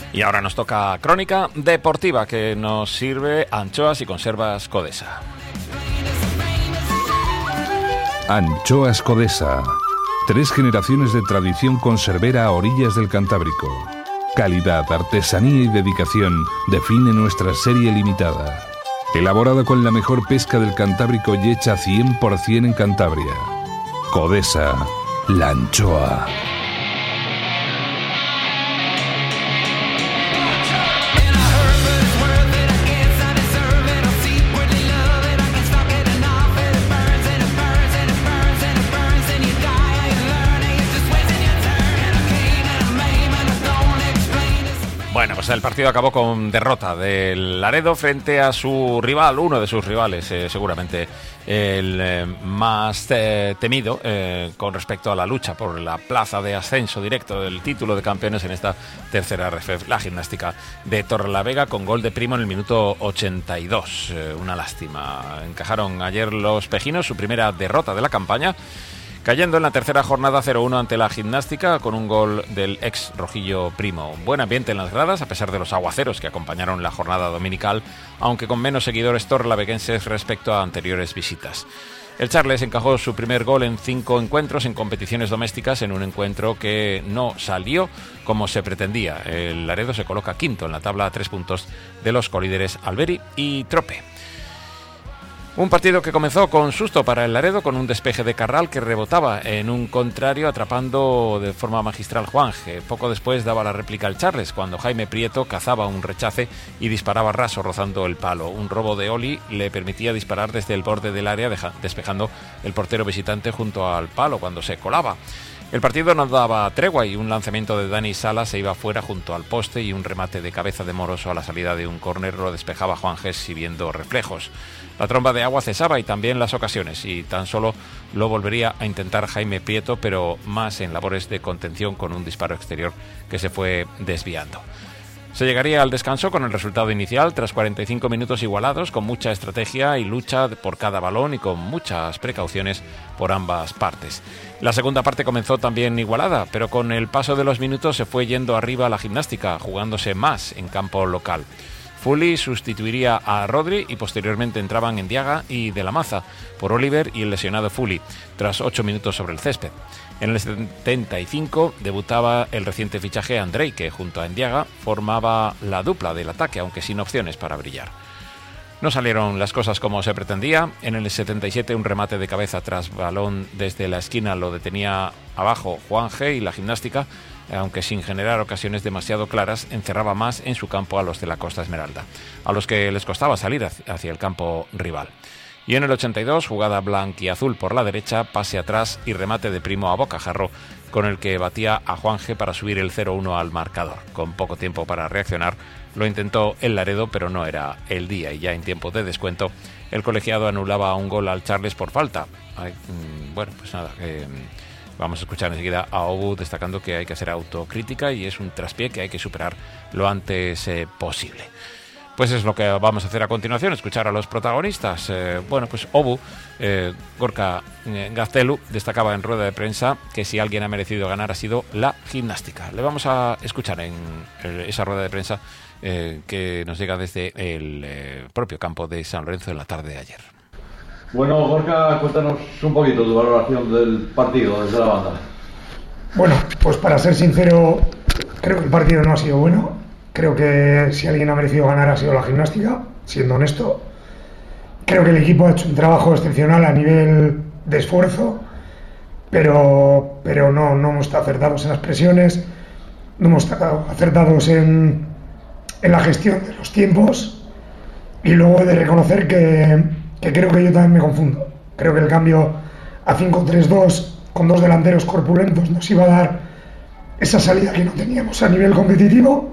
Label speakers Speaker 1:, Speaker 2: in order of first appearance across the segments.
Speaker 1: Y ahora nos toca crónica deportiva, que nos sirve Anchoas y Conservas Codesa.
Speaker 2: Anchoas Codesa. 3 generaciones de tradición conservera a orillas del Cantábrico. Calidad, artesanía y dedicación define nuestra serie limitada. Elaborada con la mejor pesca del Cantábrico y hecha 100% en Cantabria. Codesa, la anchoa.
Speaker 1: Bueno, pues el partido acabó con derrota del Laredo frente a su rival, uno de sus rivales, seguramente el más temido con respecto a la lucha por la plaza de ascenso directo del título de campeones en esta tercera RFEF, la Gimnástica de Torrelavega, con gol de Primo en el minuto 82. Una lástima. Encajaron ayer los pejinos su primera derrota de la campaña, cayendo en la tercera jornada 0-1 ante la Gimnástica con un gol del ex rojillo Primo. Buen ambiente en las gradas a pesar de los aguaceros que acompañaron la jornada dominical, aunque con menos seguidores torrelaveguenses respecto a anteriores visitas. El Charles encajó su primer gol en 5 encuentros en competiciones domésticas, en un encuentro que no salió como se pretendía. El Laredo se coloca quinto en la tabla a 3 puntos de los colíderes Alberi y Trope. Un partido que comenzó con susto para el Laredo, con un despeje de Carral que rebotaba en un contrario, atrapando de forma magistral Juanje. Poco después daba la réplica al Charles, cuando Jaime Prieto cazaba un rechace y disparaba raso rozando el palo. Un robo de Oli le permitía disparar desde el borde del área, despejando el portero visitante junto al palo cuando se colaba. El partido no daba tregua y un lanzamiento de Dani Sala se iba fuera junto al poste, y un remate de cabeza de Moroso a la salida de un córner lo despejaba Juanjes sirviendo reflejos. La tromba de agua cesaba y también las ocasiones, y tan solo lo volvería a intentar Jaime Prieto, pero más en labores de contención con un disparo exterior que se fue desviando. Se llegaría al descanso con el resultado inicial tras 45 minutos igualados, con mucha estrategia y lucha por cada balón y con muchas precauciones por ambas partes. La segunda parte comenzó también igualada, pero con el paso de los minutos se fue yendo arriba la Gimnástica, jugándose más en campo local. Fuli sustituiría a Rodri y posteriormente entraban Endiaga y De la Maza por Oliver y el lesionado Fuli, tras 8 minutos sobre el césped. En el 75 debutaba el reciente fichaje Andrei, que junto a Endiaga formaba la dupla del ataque, aunque sin opciones para brillar. No salieron las cosas como se pretendía. En el 77 un remate de cabeza tras balón desde la esquina lo detenía abajo Juanje, y la Gimnástica, aunque sin generar ocasiones demasiado claras, encerraba más en su campo a los de la Costa Esmeralda, a los que les costaba salir hacia el campo rival. Y en el 82, jugada blanquiazul por la derecha, pase atrás y remate de Primo a bocajarro, con el que batía a Juanje para subir el 0-1 al marcador. Con poco tiempo para reaccionar, lo intentó el Laredo, pero no era el día, y ya en tiempo de descuento el colegiado anulaba un gol al Charles por falta. Bueno, pues nada, vamos a escuchar enseguida a Obu destacando que hay que hacer autocrítica y es un traspié que hay que superar lo antes posible. Pues es lo que vamos a hacer a continuación, escuchar a los protagonistas. Bueno, pues Obu, Gorka Gaztelu, destacaba en rueda de prensa que si alguien ha merecido ganar ha sido la Gimnástica. Le vamos a escuchar en esa rueda de prensa que nos llega desde el propio campo de San Lorenzo en la tarde de ayer.
Speaker 3: Bueno, Gorka, cuéntanos un poquito tu valoración del partido desde la banda.
Speaker 4: Bueno, pues para ser sincero, creo que el partido no ha sido bueno. Creo que si alguien ha merecido ganar ha sido la Gimnástica, siendo honesto. Creo que el equipo ha hecho un trabajo excepcional a nivel de esfuerzo, pero no hemos estado acertados en las presiones, no hemos estado acertados en la gestión de los tiempos, y luego he de reconocer que creo que yo también me confundo. Creo que el cambio a 5-3-2 con 2 delanteros corpulentos nos iba a dar esa salida que no teníamos a nivel competitivo,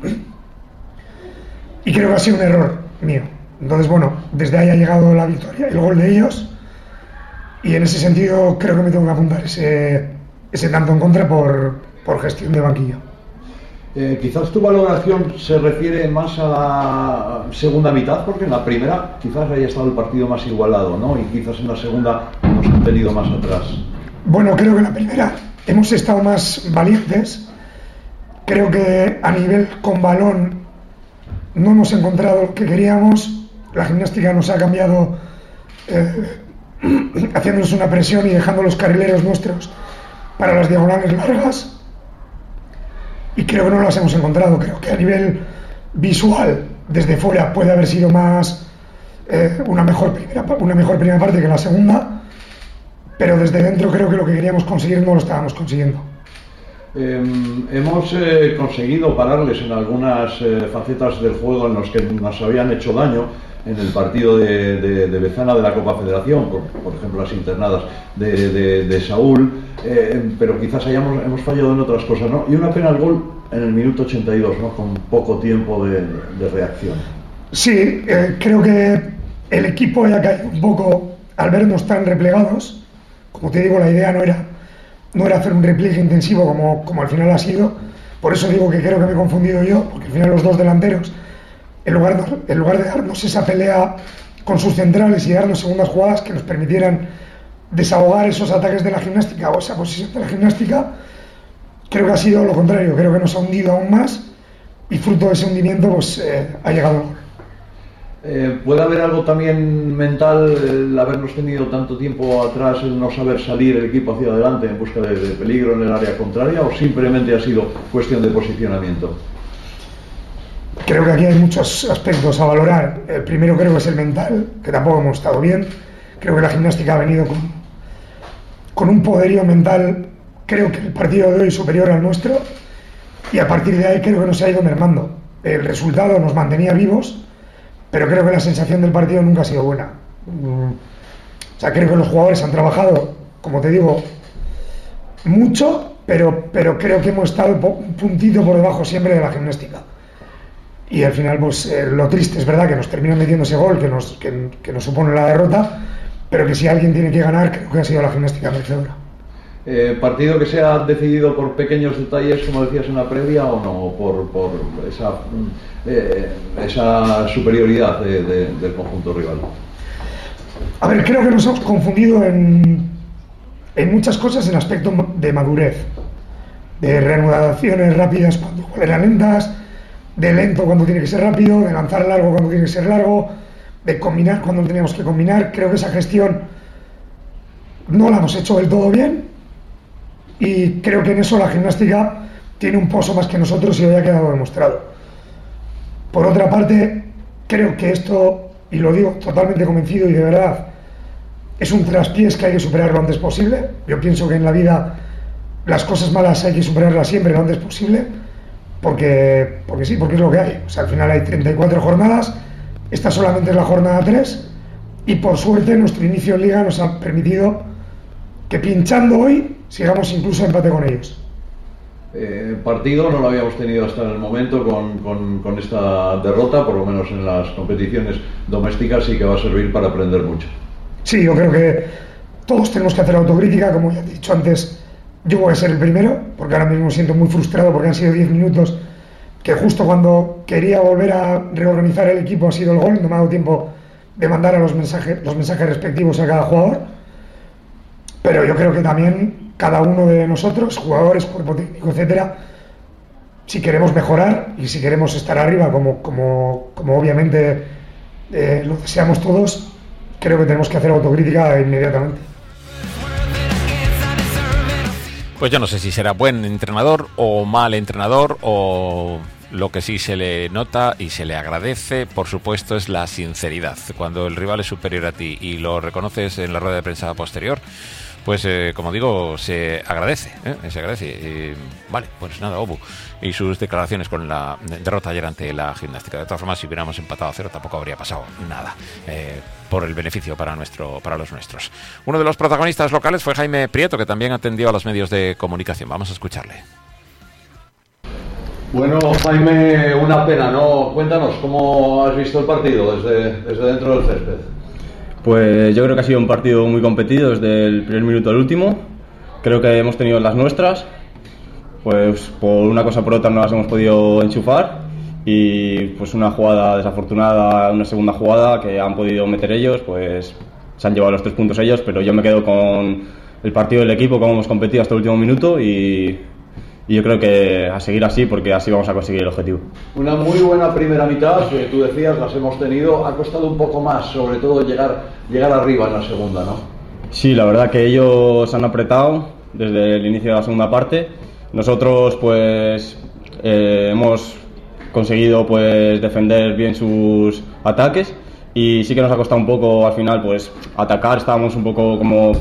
Speaker 4: y creo que ha sido un error mío. Entonces, bueno, desde ahí ha llegado la victoria, el gol de ellos, y en ese sentido creo que me tengo que apuntar ese tanto en contra por gestión de banquillo.
Speaker 3: Quizás tu valoración se refiere más a la segunda mitad, porque en la primera quizás haya estado el partido más igualado, ¿no? Y quizás en la segunda nos han tenido más atrás.
Speaker 4: Bueno, creo que en la primera hemos estado más valientes. Creo que a nivel con balón no hemos encontrado lo que queríamos. La gimnástica nos ha cambiado haciéndonos una presión y dejando los carrileros nuestros para las diagonales largas, y creo que no las hemos encontrado. Creo que a nivel visual desde fuera puede haber sido más una mejor primera parte que la segunda, pero desde dentro creo que lo que queríamos conseguir no lo estábamos consiguiendo.
Speaker 3: Hemos conseguido pararles en algunas facetas del juego en los que nos habían hecho daño. En el partido de Bezana de la Copa Federación, por ejemplo las internadas de Saúl, pero quizás hemos fallado en otras cosas, ¿no? Y una pena el gol en el minuto 82, ¿no? Con poco tiempo de reacción.
Speaker 4: Sí, creo que el equipo haya caído un poco al vernos tan replegados. Como te digo, la idea no era hacer un repliegue intensivo como al final ha sido. Por eso digo que creo que me he confundido yo, porque al final los dos delanteros, en lugar de darnos esa pelea con sus centrales y darnos segundas jugadas que nos permitieran desahogar esos ataques de la gimnástica o esa posición de la gimnástica, creo que ha sido lo contrario. Creo que nos ha hundido aún más, y fruto de ese hundimiento pues ha llegado el gol.
Speaker 3: ¿Puede haber algo también mental, el habernos tenido tanto tiempo atrás, el no saber salir el equipo hacia adelante en busca de peligro en el área contraria, o simplemente ha sido cuestión de posicionamiento?
Speaker 4: Creo que aquí hay muchos aspectos a valorar. El primero creo que es el mental, que tampoco hemos estado bien. Creo que la gimnástica ha venido con un poderío mental, creo que el partido de hoy superior al nuestro, y a partir de ahí creo que nos ha ido mermando. El resultado nos mantenía vivos, pero creo que la sensación del partido nunca ha sido buena. O sea, creo que los jugadores han trabajado, como te digo, mucho, pero creo que hemos estado un puntito por debajo siempre de la gimnástica. Y al final, pues lo triste es verdad que nos terminan metiendo ese gol que nos supone la derrota, pero que si alguien tiene que ganar, creo que ha sido la gimnástica merecedora.
Speaker 3: ¿Partido que se ha decidido por pequeños detalles, como decías en la previa, o no, por esa superioridad del conjunto rival?
Speaker 4: A ver, creo que nos hemos confundido en muchas cosas en aspecto de madurez, de reanudaciones rápidas cuando eran lentas, de lento cuando tiene que ser rápido, de lanzar largo cuando tiene que ser largo, de combinar cuando teníamos que combinar. Creo que esa gestión no la hemos hecho del todo bien, y creo que en eso la gimnástica tiene un pozo más que nosotros, y hoy ha quedado demostrado. Por otra parte, creo que esto, y lo digo totalmente convencido y de verdad, es un traspiés que hay que superar lo antes posible. Yo pienso que en la vida las cosas malas hay que superarlas siempre lo antes posible, porque sí, porque es lo que hay. O sea, al final hay 34 jornadas, esta solamente es la jornada 3, y por suerte nuestro inicio en Liga nos ha permitido que, pinchando hoy, sigamos incluso empate con ellos.
Speaker 3: Partido no lo habíamos tenido hasta el momento con esta derrota, por lo menos en las competiciones domésticas, y que va a servir para aprender mucho.
Speaker 4: Sí, yo creo que todos tenemos que hacer autocrítica. Como ya he dicho antes, yo voy a ser el primero, porque ahora mismo me siento muy frustrado porque han sido 10 minutos que justo cuando quería volver a reorganizar el equipo ha sido el gol. No me ha dado tiempo de mandar a los mensajes respectivos a cada jugador, pero yo creo que también cada uno de nosotros, jugadores, cuerpo técnico, etcétera, si queremos mejorar y si queremos estar arriba como obviamente lo deseamos todos, creo que tenemos que hacer autocrítica inmediatamente.
Speaker 1: Pues yo no sé si será buen entrenador o mal entrenador, o lo que sí se le nota y se le agradece, por supuesto, es la sinceridad. Cuando el rival es superior a ti y lo reconoces en la rueda de prensa posterior, pues como digo, se agradece, se agradece. Vale, pues nada, Obu y sus declaraciones con la derrota ayer ante la gimnástica. De todas formas, si hubiéramos empatado a 0 tampoco habría pasado nada, por el beneficio para los nuestros. Uno de los protagonistas locales fue Jaime Prieto, que también atendió a los medios de comunicación. Vamos a escucharle.
Speaker 3: Bueno, Jaime, una pena, ¿no? Cuéntanos, ¿cómo has visto el partido desde dentro del césped?
Speaker 5: Pues yo creo que ha sido un partido muy competido desde el primer minuto al último. Creo que hemos tenido las nuestras, pues por una cosa o por otra no las hemos podido enchufar, y pues una jugada desafortunada, una segunda jugada que han podido meter ellos, pues se han llevado los 3 puntos ellos, pero yo me quedo con el partido del equipo, cómo hemos competido hasta el último minuto, y y yo creo que a seguir así, porque así vamos a conseguir el objetivo.
Speaker 3: Una muy buena primera mitad, que tú decías, las hemos tenido. Ha costado un poco más, sobre todo llegar arriba en la segunda, ¿no?
Speaker 5: Sí, la verdad que ellos han apretado desde el inicio de la segunda parte. Nosotros pues hemos conseguido pues defender bien sus ataques, y sí que nos ha costado un poco al final pues atacar. Estábamos un poco como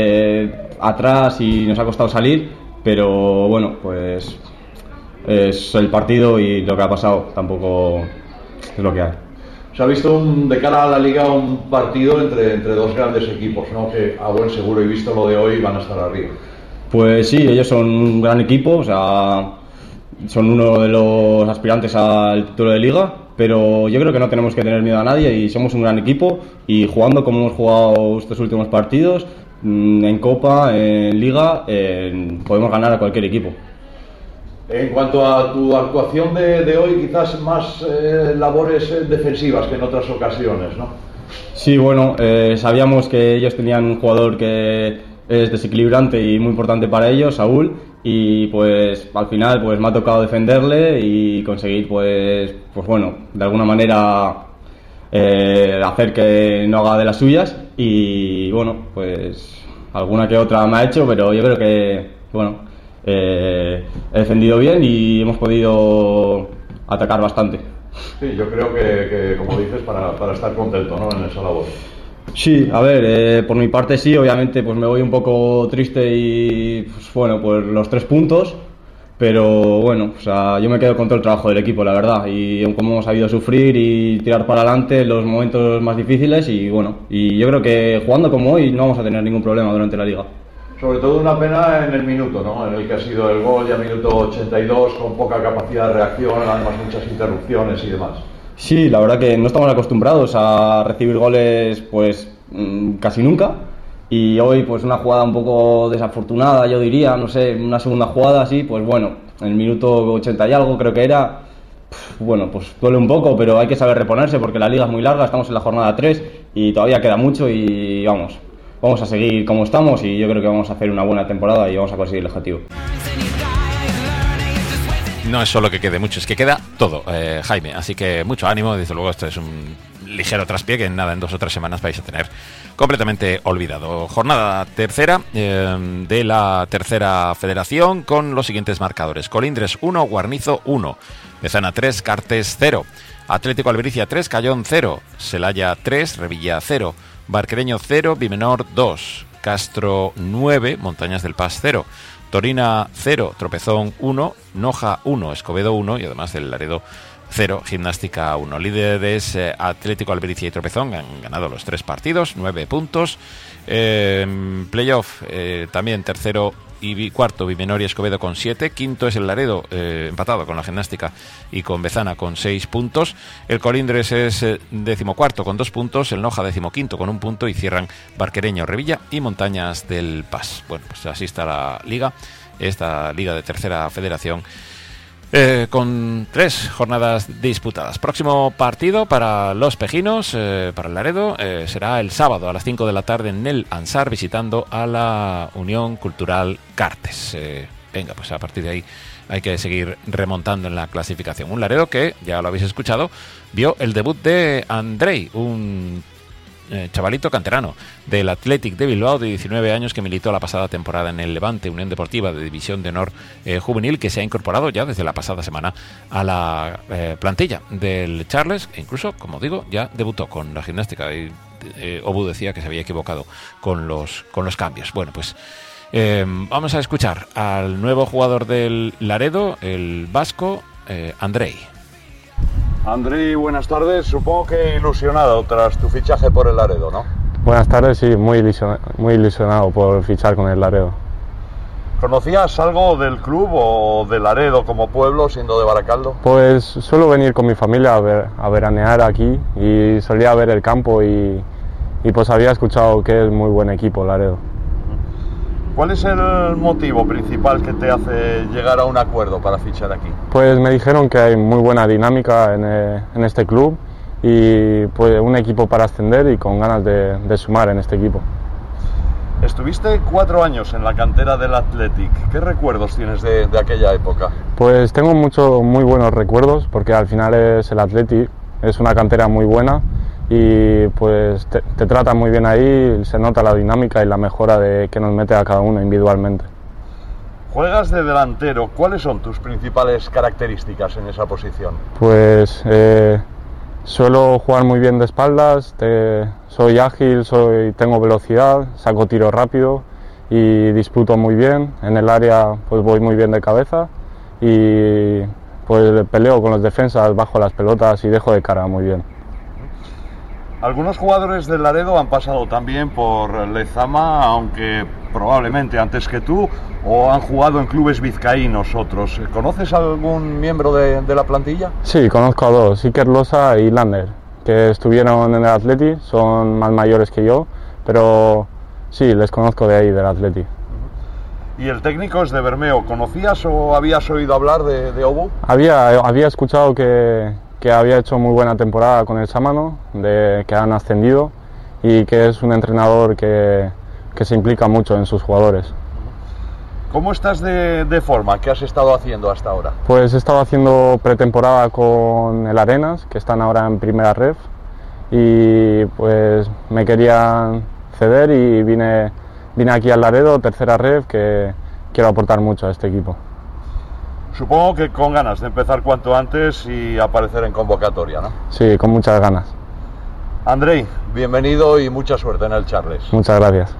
Speaker 5: atrás y nos ha costado salir, pero bueno, pues es el partido y lo que ha pasado tampoco es lo que hay.
Speaker 3: Se ha visto de cara a la Liga un partido entre dos grandes equipos, ¿no? Que a buen seguro, y visto lo de hoy, van a estar arriba.
Speaker 5: Pues sí, ellos son un gran equipo, o sea, son uno de los aspirantes al título de Liga, pero yo creo que no tenemos que tener miedo a nadie y somos un gran equipo, y jugando como hemos jugado estos últimos partidos, en Copa, en Liga, podemos ganar a cualquier equipo.
Speaker 3: En cuanto a tu actuación de hoy, quizás más labores defensivas que en otras ocasiones, ¿no?
Speaker 5: Sí, bueno, sabíamos que ellos tenían un jugador que es desequilibrante y muy importante para ellos, Saúl, y pues al final pues me ha tocado defenderle y conseguir pues bueno, de alguna manera hacer que no haga de las suyas, y bueno, pues alguna que otra me ha hecho, pero yo creo que bueno, he defendido bien y hemos podido atacar bastante.
Speaker 3: Sí, yo creo que como dices, para estar contento, ¿no?, en esa labor.
Speaker 5: Sí, a ver, por mi parte sí, obviamente pues me voy un poco triste y pues bueno, pues los 3 puntos, pero bueno, o sea, yo me quedo con todo el trabajo del equipo, la verdad, y como hemos sabido sufrir y tirar para adelante en los momentos más difíciles, y bueno, y yo creo que jugando como hoy no vamos a tener ningún problema durante la Liga.
Speaker 3: Sobre todo una pena en el minuto, ¿no?, en el que ha sido el gol, ya minuto 82, con poca capacidad de reacción, además muchas interrupciones y demás.
Speaker 5: Sí, la verdad que no estamos acostumbrados a recibir goles pues casi nunca, y hoy pues una jugada un poco desafortunada, yo diría, no sé, una segunda jugada así, pues bueno, en el minuto 80 y algo creo que era, bueno, pues duele un poco, pero hay que saber reponerse porque la Liga es muy larga, estamos en la jornada 3 y todavía queda mucho, y vamos a seguir como estamos, y yo creo que vamos a hacer una buena temporada y vamos a conseguir el objetivo.
Speaker 1: No es solo que quede mucho, es que queda todo, Jaime. Así que mucho ánimo. Desde luego, esto es un ligero traspié que en 2 o 3 semanas vais a tener completamente olvidado. Jornada tercera de la tercera federación, con los siguientes marcadores: Colindres 1, Guarnizo 1, Bezana 3, Cartes 0, Atlético Albericia 3, Cayón 0, Celaya 3, Revilla 0, Barquereño 0, Bimenor 2, Castro 9, Montañas del Paz 0, Torina 0, Tropezón 1, Noja 1, Escobedo 1 y además del Laredo 0, Gimnástica 1. Líderes Atlético, Albericia y Tropezón han ganado los 3 partidos, 9 puntos. Playoff también tercero y cuarto Bimenor y Escobedo con 7, quinto es el Laredo, empatado con la Gimnástica y con Bezana con 6 puntos. El Colindres es 14º con 2 puntos, el Noja 15º con 1 punto, y cierran Barquereño, Revilla y Montañas del Paz. Bueno, pues así está la Liga, esta Liga de Tercera Federación, con 3 jornadas disputadas. Próximo partido para los pejinos, para el Laredo, será el sábado a las 5 de la tarde en el Ansar, visitando a la Unión Cultural Cartes. Venga, pues a partir de ahí hay que seguir remontando en la clasificación. Un Laredo que, ya lo habéis escuchado, vio el debut de Andrei, un chavalito canterano del Athletic de Bilbao de 19 años que militó la pasada temporada en el Levante, Unión Deportiva de División de Honor Juvenil, que se ha incorporado ya desde la pasada semana a la plantilla del Charles, e incluso, como digo, ya debutó con la Gimnástica, y Obu decía que se había equivocado con los cambios. Bueno, pues vamos a escuchar al nuevo jugador del Laredo, el vasco Andrei.
Speaker 3: Andrei, buenas tardes. Supongo que ilusionado tras tu fichaje por el Laredo, ¿no?
Speaker 6: Buenas tardes, sí, muy ilusionado por fichar con el Laredo.
Speaker 3: ¿Conocías algo del club o del Laredo como pueblo, siendo de Baracaldo?
Speaker 6: Pues suelo venir con mi familia a veranear aquí, y solía ver el campo y pues había escuchado que es muy buen equipo Laredo.
Speaker 3: ¿Cuál es el motivo principal que te hace llegar a un acuerdo para fichar aquí?
Speaker 6: Pues me dijeron que hay muy buena dinámica en este club, y pues un equipo para ascender y con ganas de sumar en este equipo.
Speaker 3: Estuviste 4 años en la cantera del Athletic. ¿Qué recuerdos tienes de aquella época?
Speaker 6: Pues tengo muy buenos recuerdos, porque al final es el Athletic, es una cantera muy buena y pues te tratan muy bien ahí, se nota la dinámica y la mejora que nos mete a cada uno individualmente.
Speaker 3: Juegas de delantero. ¿Cuáles son tus principales características en esa posición?
Speaker 6: Pues suelo jugar muy bien de espaldas, soy ágil, tengo velocidad, saco tiro rápido y disputo muy bien. En el área pues voy muy bien de cabeza y pues peleo con los defensas, bajo las pelotas y dejo de cara muy bien.
Speaker 3: Algunos jugadores del Laredo han pasado también por Lezama, aunque probablemente antes que tú, o han jugado en clubes vizcaínos otros. ¿Conoces a algún miembro de la plantilla?
Speaker 6: Sí, conozco a dos, Iker Losa y Lander, que estuvieron en el Athletic, son más mayores que yo, pero sí, les conozco de ahí, del Athletic.
Speaker 3: ¿Y el técnico es de Bermeo? ¿Conocías o habías oído hablar de Obu?
Speaker 6: Había escuchado que había hecho muy buena temporada con el Sámano, que han ascendido y que es un entrenador que se implica mucho en sus jugadores.
Speaker 3: ¿Cómo estás de forma? ¿Qué has estado haciendo hasta ahora?
Speaker 6: Pues he estado haciendo pretemporada con el Arenas, que están ahora en primera ref, y pues me querían ceder y vine aquí al Laredo, tercera ref, que quiero aportar mucho a este equipo.
Speaker 3: Supongo que con ganas de empezar cuanto antes y aparecer en convocatoria, ¿no?
Speaker 6: Sí, con muchas ganas.
Speaker 3: Andrei, bienvenido y mucha suerte en el Charles.
Speaker 6: Muchas gracias.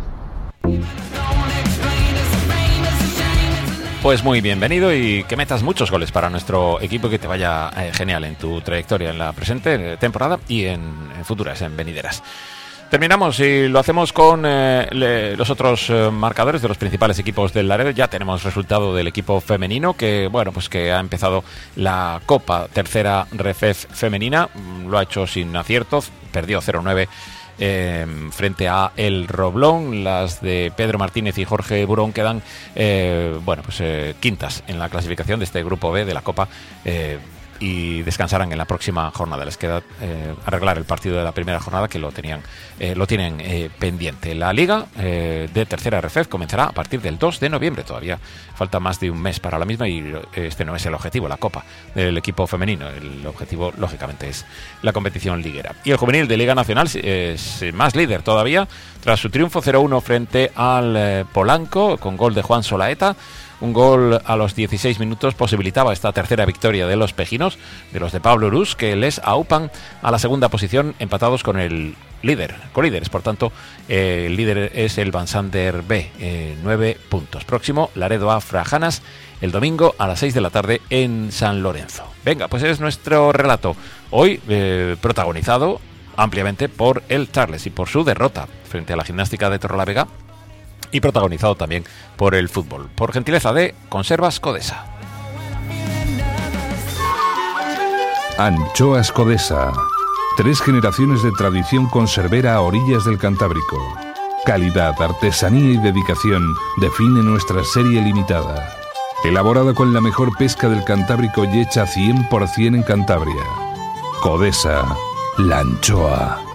Speaker 1: Pues muy bienvenido y que metas muchos goles para nuestro equipo y que te vaya genial en tu trayectoria en la presente temporada y en futuras, en venideras. Terminamos y lo hacemos con los otros marcadores de los principales equipos del Laredo. Ya tenemos resultado del equipo femenino que, bueno, pues que ha empezado la Copa Tercera Refef femenina. Lo ha hecho sin aciertos, perdió 0-9 frente a El Roblón. Las de Pedro Martínez y Jorge Burón quedan quintas en la clasificación de este grupo B de la Copa y descansarán en la próxima jornada. Les queda arreglar el partido de la primera jornada que lo tienen pendiente. La liga de tercera RFEF comenzará a partir del 2 de noviembre. Todavía falta más de un mes para la misma y este no es el objetivo, la Copa del equipo femenino. El objetivo, lógicamente, es la competición liguera. Y el juvenil de Liga Nacional es más líder todavía tras su triunfo 0-1 frente al Polanco con gol de Juan Solaeta. Un gol a los 16 minutos posibilitaba esta tercera victoria de los pejinos, de los de Pablo Urús, que les aupan a la segunda posición empatados con el líder, colíderes. Por tanto, el líder es el Vansander B, 9 puntos. Próximo, Laredo A Frajanas, el domingo a las 6 de la tarde en San Lorenzo. Venga, pues es nuestro relato. Hoy protagonizado ampliamente por el Charles y por su derrota frente a la Gimnástica de Torrelavega, y protagonizado también por el fútbol, por gentileza de Conservas Codesa.
Speaker 2: Anchoas Codesa. 3 generaciones de tradición conservera a orillas del Cantábrico. Calidad, artesanía y dedicación define nuestra serie limitada. Elaborada con la mejor pesca del Cantábrico y hecha 100% en Cantabria. Codesa, la anchoa.